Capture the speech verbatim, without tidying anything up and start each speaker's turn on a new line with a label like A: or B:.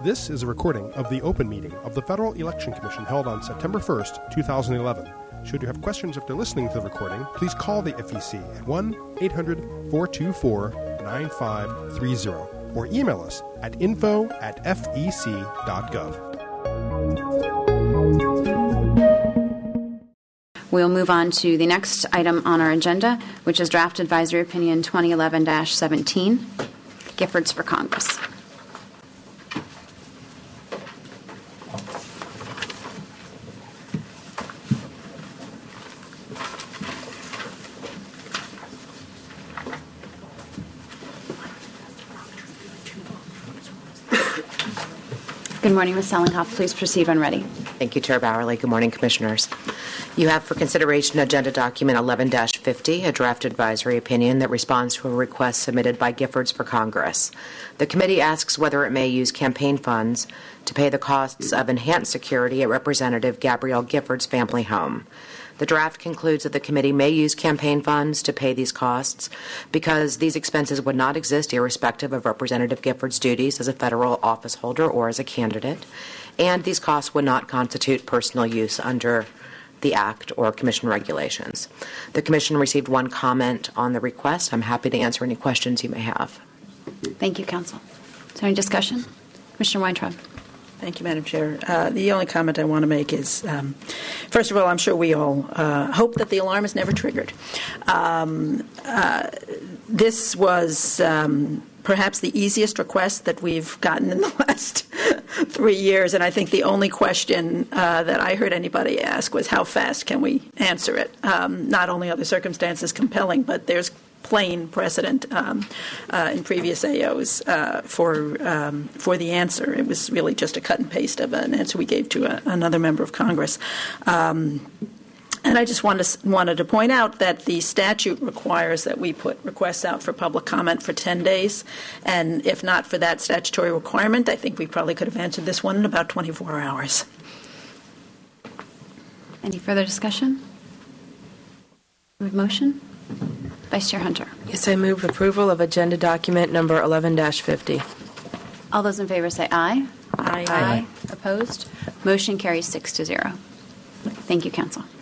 A: This is a recording of the open meeting of the Federal Election Commission held on September first, two thousand eleven. Should you have questions after listening to the recording, please call the F E C at one eight hundred four two four nine five three zero or email us at info at f e c dot gov.
B: We'll move on to the next item on our agenda, which is Draft Advisory Opinion twenty eleven dash seventeen, Giffords for Congress. Good morning, Miz Sellinghoff. Please proceed when ready.
C: Thank you, Chair Bowerly. Good morning, Commissioners. You have for consideration Agenda Document eleven dash fifty, a draft advisory opinion that responds to a request submitted by Giffords for Congress. The committee asks whether it may use campaign funds to pay the costs of enhanced security at Representative Gabrielle Giffords' family home. The draft concludes that the committee may use campaign funds to pay these costs because these expenses would not exist irrespective of Representative Giffords' duties as a federal office holder or as a candidate, and these costs would not constitute personal use under the Act or Commission regulations. The Commission received one comment on the request. I'm happy to answer any questions you may have.
B: Thank you, Counsel. Is there any discussion? Commissioner Weintraub.
D: Thank you, Madam Chair. Uh, the only comment I want to make is, um, first of all, I'm sure we all uh, hope that the alarm is never triggered. Um, uh, this was um, perhaps the easiest request that we've gotten in the last three years, and I think the only question uh, that I heard anybody ask was how fast can we answer it? Um, not only are the circumstances compelling, but there's plain precedent um, uh, in previous A Os uh, for um, for the answer. It was really just a cut and paste of an answer we gave to a, another member of Congress. Um, and I just wanted to, wanted to point out that the statute requires that we put requests out for public comment for ten days. And if not for that statutory requirement, I think we probably could have answered this one in about twenty-four hours.
B: Any further discussion? Move motion? Vice Chair Hunter.
E: Yes, I move approval of Agenda Document Number eleven dash fifty.
B: All those in favor say aye.
D: Aye.
B: Aye. Opposed? Motion carries six to zero. Thank you, Counsel.